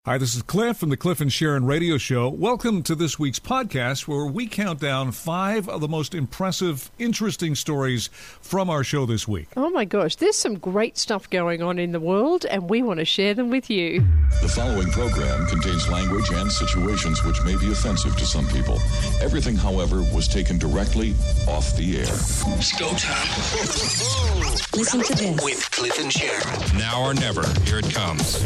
Hi, this is Cliff from the Cliff and Sharon Radio Show. Welcome to this week's podcast where we count down 5 of the most impressive, interesting stories from our show this week. Oh my gosh, there's some great stuff going on in the world and we want to share them with you. The following program contains language and situations which may be offensive to some people. Everything, however, was taken directly off the air. It's go time. Listen to this. With Cliff and Sharon. Now or never. Here it comes.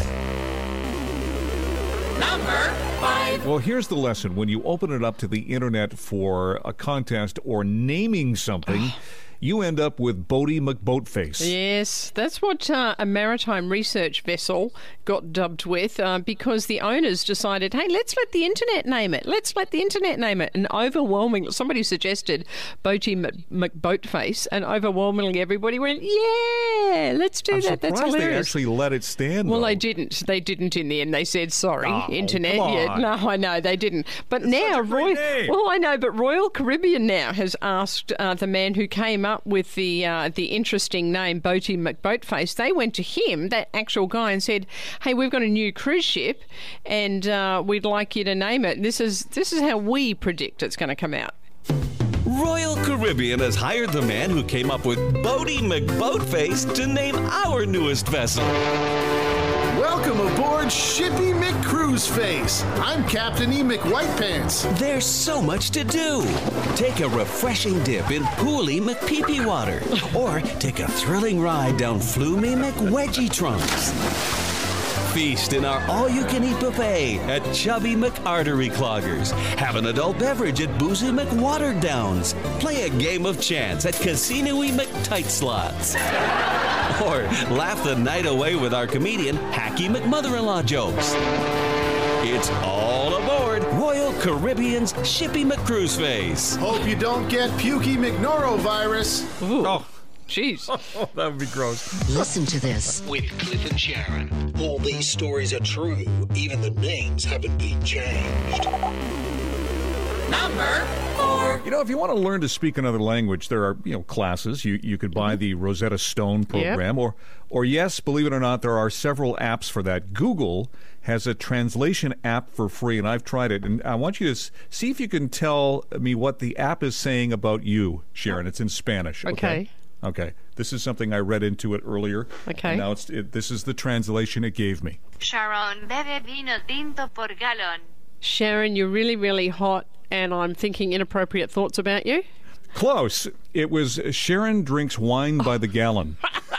Number 5. Well, here's the lesson. When you open it up to the internet for a contest or naming something, you end up with Boaty McBoatface. Yes, that's what a maritime research vessel got dubbed with because the owners decided, hey, let's let the internet name it. Let's let the internet name it. And overwhelmingly, somebody suggested Boaty McBoatface, and overwhelmingly everybody went, yeah, let's do that. That's hilarious. They actually let it stand, Well, though. they didn't. They didn't in the end. They said, sorry, internet. Come Yeah, on. no, I know, they didn't. But now, such a great name. Well, I know, but Royal Caribbean now has asked the man who came up with the interesting name Boaty McBoatface. They went to him, that actual guy, and said, "Hey, we've got a new cruise ship, and we'd like you to name it. This is how we predict it's going to come out." Royal Caribbean has hired the man who came up with Boaty McBoatface to name our newest vessel. Welcome aboard Shippy McCruiseface. I'm Captain E. McWhitepants. There's so much to do. Take a refreshing dip in Pooly McPeepee water, or take a thrilling ride down Flumy McWedgie Trunks. Feast in our all-you-can-eat buffet at Chubby McArtery Cloggers. Have an adult beverage at Boozy McWatered Downs. Play a game of chance at Casino-y McTight Slots. Or laugh the night away with our comedian Hacky McMother-in-law jokes. It's all aboard Royal Caribbean's Shippy McCruiseface. Hope you don't get pukey McNorovirus. Oh, Jeez. that would be gross. Listen to this. With Cliff and Sharon. All these stories are true. Even the names haven't been changed. Number 4. You know, if you want to learn to speak another language, there are, classes. You could buy the Rosetta Stone program, or yes, believe it or not, there are several apps for that. Google has a translation app for free, and I've tried it. And I want you to see if you can tell me what the app is saying about you, Sharon. It's in Spanish. Okay. Okay. This is something I read into it earlier. Okay. And now this is the translation it gave me. Sharon bebe vino tinto por galón. Sharon, you're really, really hot, and I'm thinking inappropriate thoughts about you. Close. It was Sharon drinks wine by the gallon.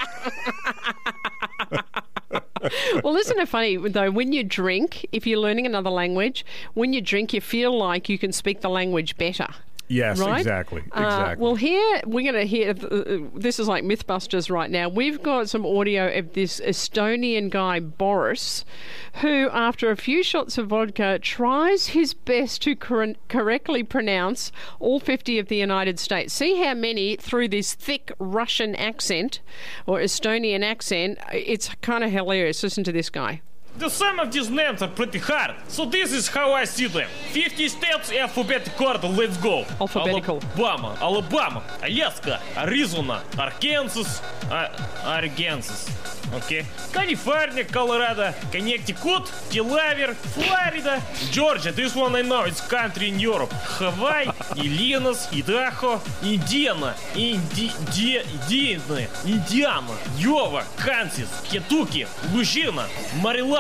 Well, isn't it funny, though, when you drink, if you're learning another language, when you drink, you feel like you can speak the language better. Yes, right? Exactly. Well, here we're going to hear, this is like Mythbusters right now. We've got some audio of this Estonian guy, Boris, who, after a few shots of vodka, tries his best to correctly pronounce all 50 of the United States. See how many through this thick Russian accent or Estonian accent. It's kind of hilarious. Listen to this guy. Some of these names are pretty hard, so this is how I see them. 50 steps, alphabetical order, let's go. Alphabetical. Alabama, Alaska, Arizona, Arkansas, okay. California, Colorado, Connecticut, Delaware, Florida, Georgia, this one I know, it's country in Europe. Hawaii, Illinois, Idaho, Indiana, Iowa, Kansas, Kentucky, Louisiana, Maryland,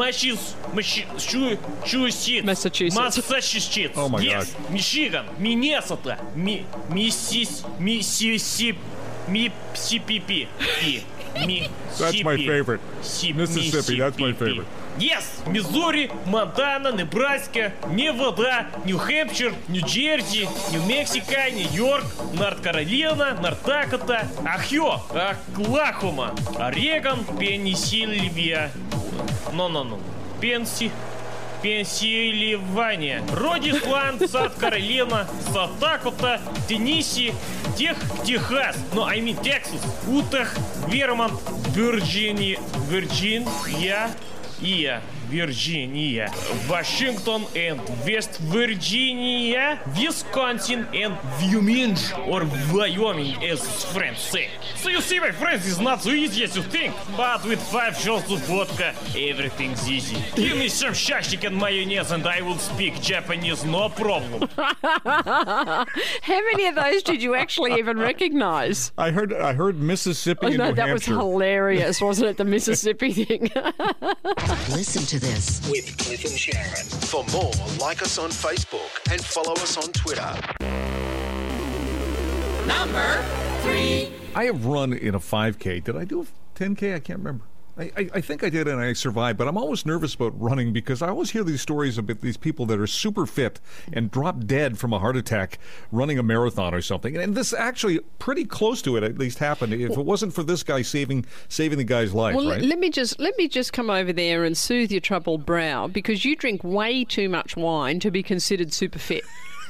Massachusetts. Oh my yes. God. Michigan, Minnesota, Mississippi. That's my favorite. Mississippi, that's my favorite. Yes, Missouri, Montana, Nebraska, Nevada, New Hampshire, New Jersey, New Mexico, New York, North Carolina, North Dakota, Ohio, Oklahoma, Oregon, Pennsylvania. No. Pennsylvania, Rhode Island, South Carolina, South Dakota, Tennessee, Texas, Texas, Utah, Vermont, Virginia, Virginia, Washington and West Virginia, Wisconsin and Wyoming, or Wyoming as French say. So you see, my friends, it's not so easy as you think, but with 5 shots of vodka, everything's easy. Give me some shashik and mayonnaise and I will speak Japanese, no problem. How many of those did you actually even recognize? I heard Mississippi and New that Hampshire. was hilarious, wasn't it? The Mississippi thing. Listen to this with Cliff and Sharon. For more, like us on Facebook and follow us on Twitter. Number 3. I have run in a 5K. Did I do a 10K? I can't remember. I think I did, and I survived, but I'm always nervous about running because I always hear these stories about these people that are super fit and drop dead from a heart attack running a marathon or something. And this actually pretty close to it at least happened. If it wasn't for this guy saving the guy's life, well, right? let me just come over there and soothe your troubled brow because you drink way too much wine to be considered super fit.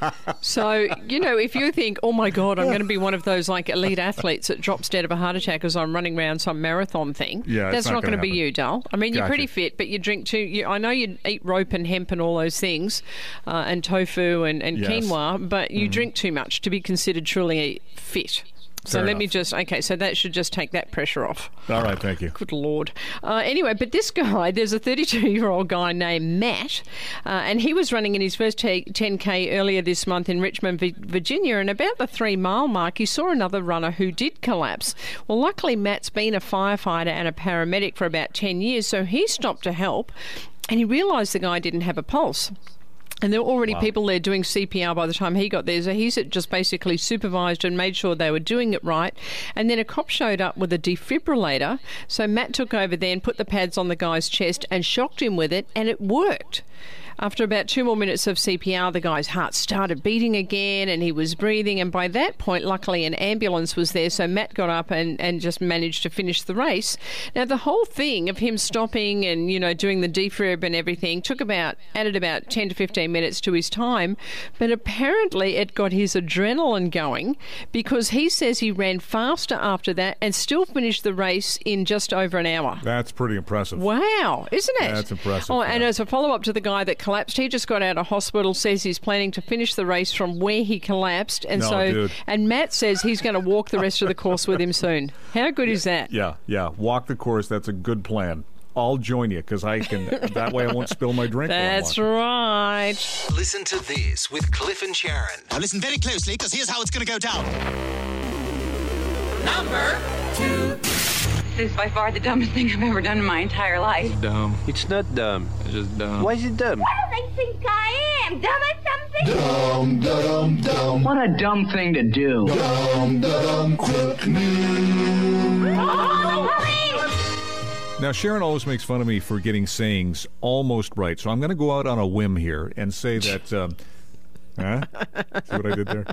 So, if you think, oh my God, I'm going to be one of those like elite athletes that drops dead of a heart attack as I'm running around some marathon thing, that's not going to be you, Dal. I mean, you're pretty fit, but you drink too. I know you eat rope and hemp and all those things, and tofu and quinoa, but you drink too much to be considered truly fit. So Fair let enough. me just, so that should just take that pressure off. All right, thank you. Good Lord. Anyway, but this guy, there's a 32-year-old guy named Matt, and he was running in his first 10K earlier this month in Richmond, Virginia, and about the 3-mile mark, he saw another runner who did collapse. Well, luckily, Matt's been a firefighter and a paramedic for about 10 years, so he stopped to help, and he realised the guy didn't have a pulse. And there were already people there doing CPR by the time he got there. So he's just basically supervised and made sure they were doing it right. And then a cop showed up with a defibrillator. So Matt took over then, put the pads on the guy's chest and shocked him with it, and it worked. After about 2 more minutes of CPR, the guy's heart started beating again and he was breathing. And by that point, luckily, an ambulance was there. So Matt got up and just managed to finish the race. Now, the whole thing of him stopping and, doing the defib and everything added about 10 to 15 minutes to his time. But apparently it got his adrenaline going because he says he ran faster after that and still finished the race in just over an hour. That's pretty impressive. Wow, isn't it? That's impressive. Oh, and as a follow-up to the guy that collapsed, he just got out of hospital, says he's planning to finish the race from where he collapsed. And and Matt says he's going to walk the rest of the course with him soon. How good is that? Yeah. Walk the course. That's a good plan. I'll join you because I can. That way I won't spill my drink. That's right. Listen to this with Cliff and Sharon. Now listen very closely because here's how it's going to go down. Number 2. This is by far the dumbest thing I've ever done in my entire life. Dumb. It's not dumb. It's just dumb. Why is it dumb? What do they think I am? Dumb at something? Dumb, da-dum, dumb. What a dumb thing to do. Dumb, da-dum, quick news. Now, Sharon always makes fun of me for getting sayings almost right, so I'm going to go out on a whim here and say that... See what I did there?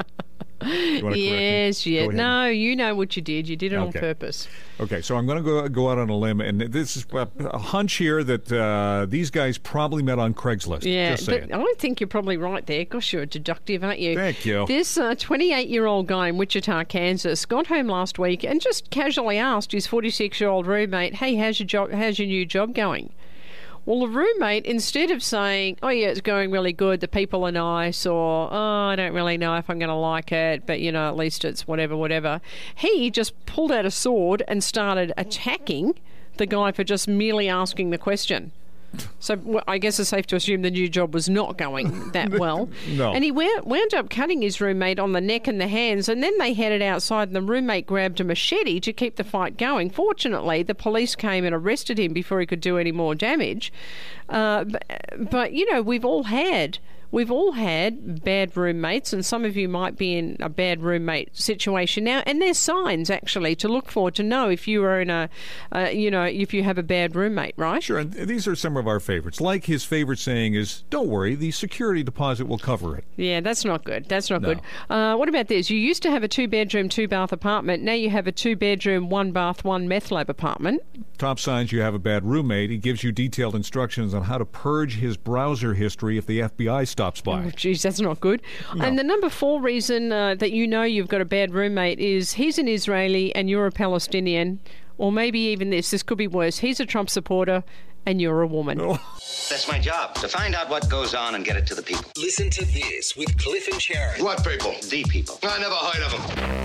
Yes. No, you know what you did. You did it on purpose. Okay, so I'm going to go out on a limb, and this is a hunch here that these guys probably met on Craigslist. Yeah, Just saying. but I think you're probably right there. Gosh, you're a deductive, aren't you? Thank you. This 28-year-old guy in Wichita, Kansas, got home last week and just casually asked his 46-year-old roommate, "Hey, how's your new job going?" Well, the roommate, instead of saying, "Oh, yeah, it's going really good, the people are nice," or, "Oh, I don't really know if I'm going to like it, but, at least it's whatever," he just pulled out a sword and started attacking the guy for just merely asking the question. So I guess it's safe to assume the new job was not going that well. No. And he wound up cutting his roommate on the neck and the hands, and then they headed outside and the roommate grabbed a machete to keep the fight going. Fortunately, the police came and arrested him before he could do any more damage. But we've all had bad roommates, and some of you might be in a bad roommate situation now. And there's signs actually to look for to know if you are in if you have a bad roommate, right? Sure. And these are some of our favorites. Like his favorite saying is, "Don't worry, the security deposit will cover it." Yeah, that's not good. Good. What about this? You used to have a 2-bedroom, 2-bath apartment. Now you have a 2-bedroom, 1-bath, 1-meth lab apartment. Top signs you have a bad roommate. He gives you detailed instructions on how to purge his browser history if the FBI stops by. Oh, geez, that's not good. No. And the number 4 reason that you've got a bad roommate is he's an Israeli and you're a Palestinian. Or maybe even this could be worse. He's a Trump supporter and you're a woman. That's my job, to find out what goes on and get it to the people. Listen to this with Cliff and Sharon. What people? The people. I never heard of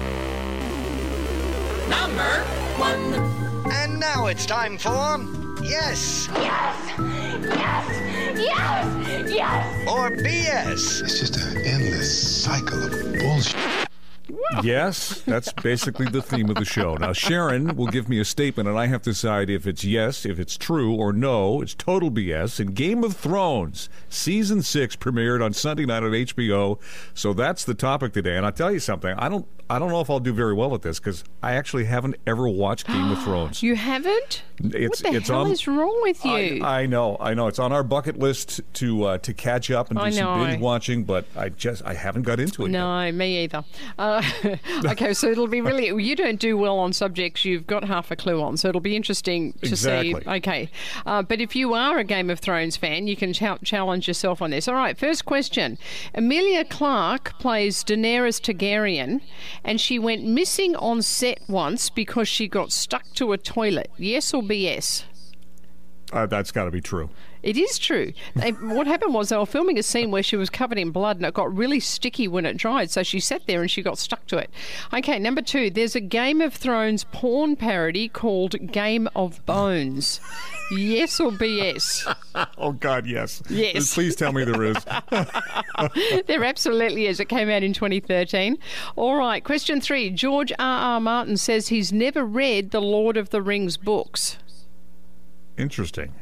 them. Number 1. And now it's time for... Yes. Yes. Yes. Yes. Yes. Or BS. It's just an endless cycle of bullshit. Yes, that's basically the theme of the show. Now, Sharon will give me a statement, and I have to decide if it's yes, if it's true, or no. It's total BS. And Game of Thrones, Season 6 premiered on Sunday night on HBO. So that's the topic today. And I'll tell you something. I don't know if I'll do very well at this because I actually haven't ever watched Game of Thrones. You haven't? What the hell is wrong with you? I know. It's on our bucket list to catch up and do some binge watching, but I haven't got into it No, yet. me either. Okay, so it'll be really... You don't do well on subjects you've got half a clue on, so it'll be interesting to see. Okay. But if you are a Game of Thrones fan, you can challenge yourself on this. All right, first question. Emilia Clarke plays Daenerys Targaryen, and she went missing on set once because she got stuck to a toilet. Yes or BS? That's got to be true. It is true. What happened was they were filming a scene where she was covered in blood and it got really sticky when it dried, so she sat there and she got stuck to it. Okay, number 2. There's a Game of Thrones porn parody called Game of Bones. Yes or BS? Oh, God, yes. Yes. Please tell me there is. There absolutely is. It came out in 2013. All right, question 3. George R.R. Martin says he's never read the Lord of the Rings books. Interesting.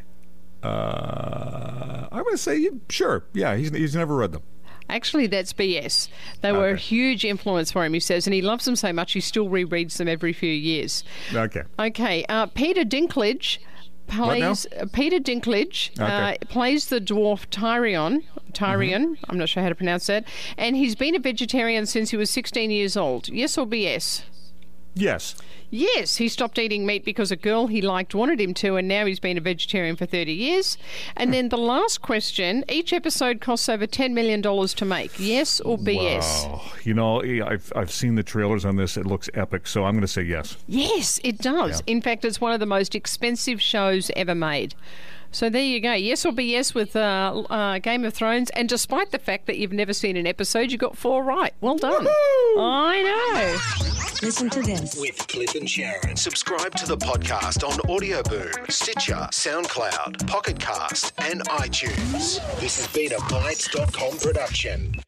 I'm going to say, sure. Yeah, he's never read them. Actually, that's BS. They were a huge influence for him, he says, and he loves them so much he still rereads them every few years. Okay. Okay. Peter Dinklage plays plays the dwarf Tyrion. I'm not sure how to pronounce that. And he's been a vegetarian since he was 16 years old. Yes or BS? Yes. Yes, he stopped eating meat because a girl he liked wanted him to, and now he's been a vegetarian for 30 years. And then the last question, each episode costs over $10 million to make. Yes or BS? Wow. You know, I've seen the trailers on this. It looks epic, so I'm going to say yes. Yes, it does. Yeah. In fact, it's one of the most expensive shows ever made. So there you go. Yes or BS with Game of Thrones. And despite the fact that you've never seen an episode, you got 4 right. Well done. Woo-hoo! I know. Listen to this. With Cliff and Sharon. Subscribe to the podcast on Audio Boom, Stitcher, SoundCloud, Pocket Cast, and iTunes. This has been a Bytes.com production.